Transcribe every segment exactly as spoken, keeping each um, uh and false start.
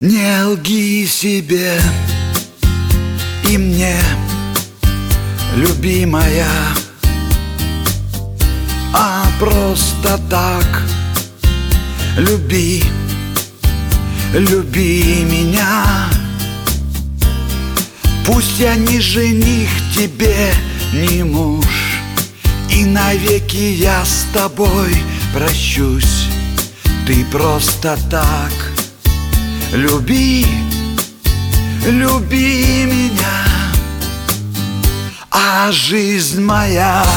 Не лги себе и мне, любимая, а просто так люби, люби меня. Пусть я не жених тебе, не муж, и навеки я с тобой прощусь. Ты просто так люби, люби меня. А жизнь моя,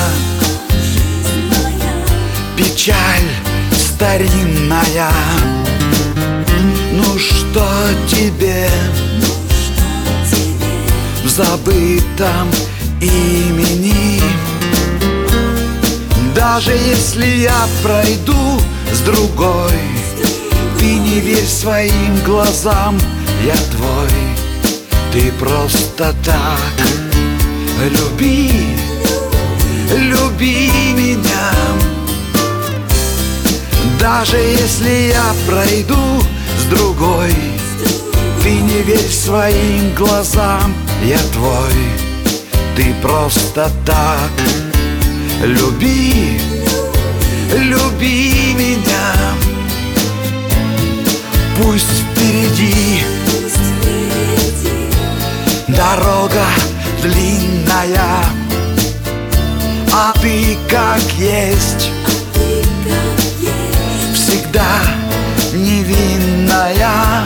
печаль старинная, ну что тебе в забытом имени? Даже если я пройду с другой, ты не верь своим глазам, я твой. Ты просто так люби, люби меня. Даже если я пройду с другой, ты не верь своим глазам, я твой. Ты просто так люби, люби меня. Пусть впереди дорога длинная, а ты как есть, всегда невинная.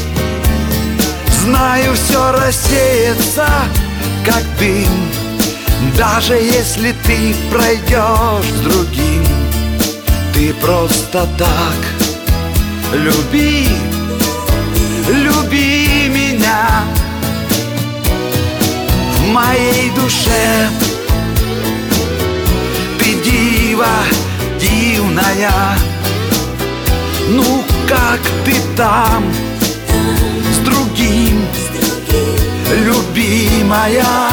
Знаю, все рассеется, как дым, даже если ты пройдешь с другим. Ты просто так люби, люби меня. В моей душе ты дива дивная. Ну как ты там с другим, любимая?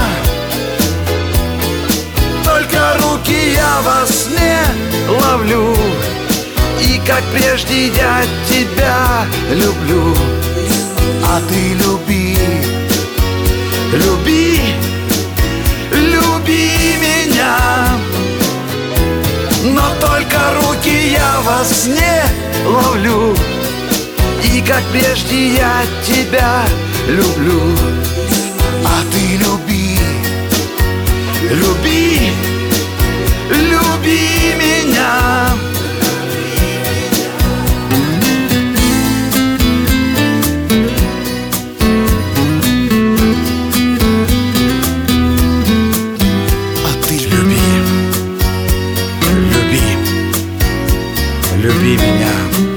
Только руки я во сне ловлю, и как прежде я тебя люблю. А ты люби, люби, люби меня. Но только руки я во сне ловлю, и как прежде я тебя люблю. А ты люби, люби, люби меня. Люби меня.